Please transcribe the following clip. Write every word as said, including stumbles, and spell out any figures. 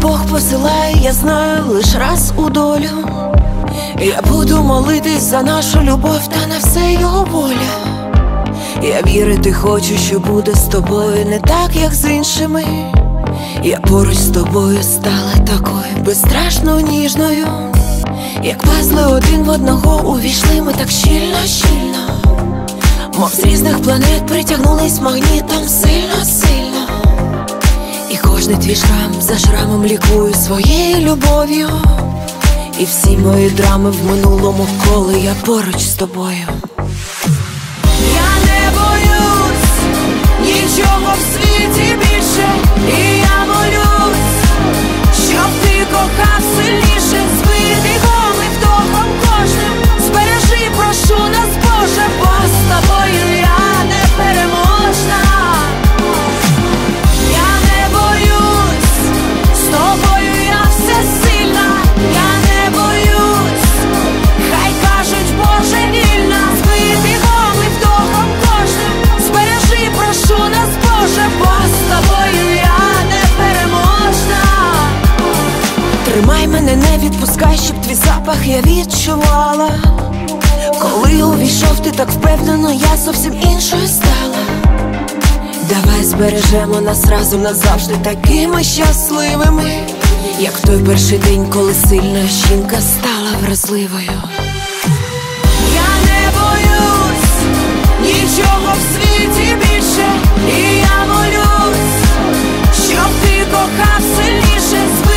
Бог посилає, я знаю, лиш раз у долю. Я буду молитись за нашу любов, та на все його воля. Я вірити хочу, що буде з тобою не так, як з іншими. Я поруч з тобою стала такою безстрашно ніжною. Як пазли один в одного увійшли ми так щільно, щільно, мов з різних планет притягнулись магнітом сильно, сильно. І кожний твій шрам за шрамом лікую своєю любов'ю. І всі мої драми в минулому, коли я поруч з тобою. Я не боюсь нічого в світі більше, і я молюсь, щоб ти кохав сильніше, збитий голим вдохом кожним. Збережи, прошу нас, Боже, бо з тобою я непереможна. Я не боюсь, з тобою я всесильна. Я не боюсь, хай кажуть божевільна, збитий голим вдохом кожним. Збережи, прошу нас, Боже, бо з тобою я непереможна. Тримай мене, не відпускай, щоб твій запах я відчувала. Коли увійшов ти так впевнено, я зовсім іншою стала. Давай збережемо нас разом назавжди такими щасливими, як в той перший день, коли сильна жінка стала вразливою. Я не боюсь нічого в світі більше, і я молюсь, щоб ти кохав сильніше.